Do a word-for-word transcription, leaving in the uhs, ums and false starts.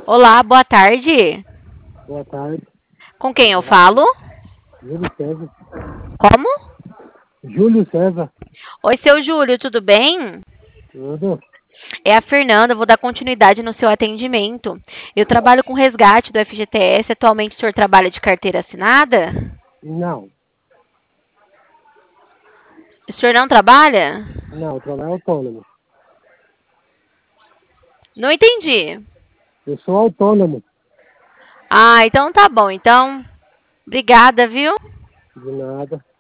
Olá, boa tarde. Boa tarde. Com quem eu falo? Júlio César. Como? Júlio César. Oi, seu Júlio, tudo bem? Tudo? É a Fernanda, vou dar continuidade no seu atendimento. Eu trabalho com resgate do F G T S. Atualmente o senhor trabalha de carteira assinada? Não. O senhor não trabalha? Não, eu trabalho autônomo. Não entendi. Eu sou autônomo. Ah, então tá bom. Então, obrigada, viu? De nada.